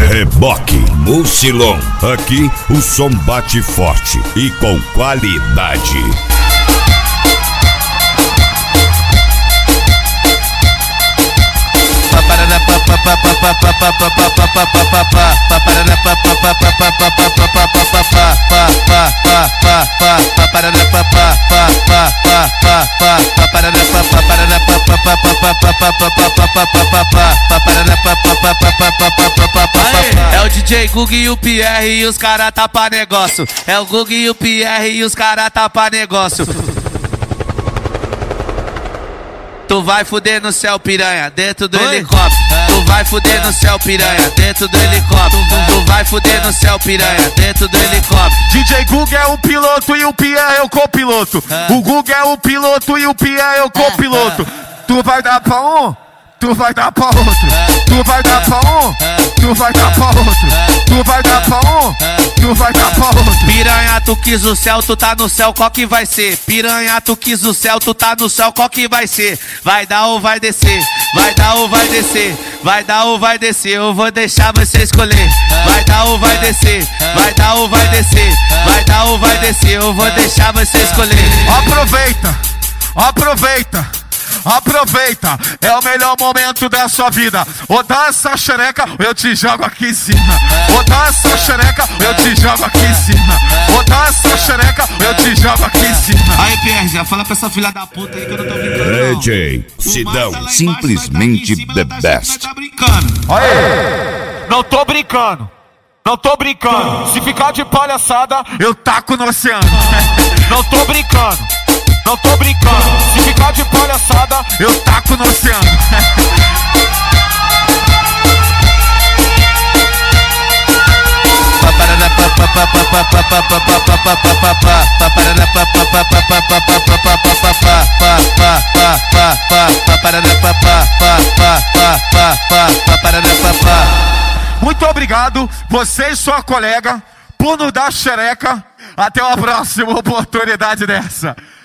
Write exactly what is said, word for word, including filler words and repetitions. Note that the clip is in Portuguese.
Reboque, Mucilon. Aqui o som bate forte e com qualidade. É o D J Gug e o Pierre e os cara tá pra negócio. É o Gug e o Pierre e os cara tá pra negócio. Tu vai fuder no céu, piranha, dentro do Oi? helicóptero. Tu vai fuder no céu, piranha, dentro do helicóptero. Tu vai fuder no céu, piranha, dentro do helicóptero. D J Gug é o piloto e o Pierre é o copiloto. O Gug é o piloto e o Pierre é o copiloto. Tu vai dar pra um, tu vai dar pra outro. Tu vai dar pra um, tu vai dar pra outro. Tu vai dar pra um, tu vai dar pra outro. Piranha, tu quis o céu, tu tá no céu, qual que vai ser? Piranha, tu quis o céu, tu tá no céu, qual que vai ser? Vai dar ou vai descer? Vai dar ou vai descer? Vai dar ou vai descer? Eu vou deixar você escolher. Vai dar ou vai descer? Vai dar ou vai descer? Vai dar ou vai descer? Eu vou deixar você escolher. Aproveita, aproveita. Aproveita, é o melhor momento da sua vida. Ou dá essa xereca, eu te jogo aqui em cima. Ou dá essa xereca, eu te jogo aqui em cima. Ou dá essa xereca, eu te jogo aqui em cima. Aí, Pierre, já fala pra essa filha da puta aí que eu não tô brincando. D J Sidão, simplesmente the best. Tá brincando. Aê! Não tô brincando, não tô brincando. Se ficar de palhaçada, eu taco no oceano. Não tô brincando, não tô brincando. Se ficar de palhaçada, eu taco no oceano. Muito obrigado, você e sua colega, por nos dar xereca. Até uma próxima oportunidade dessa.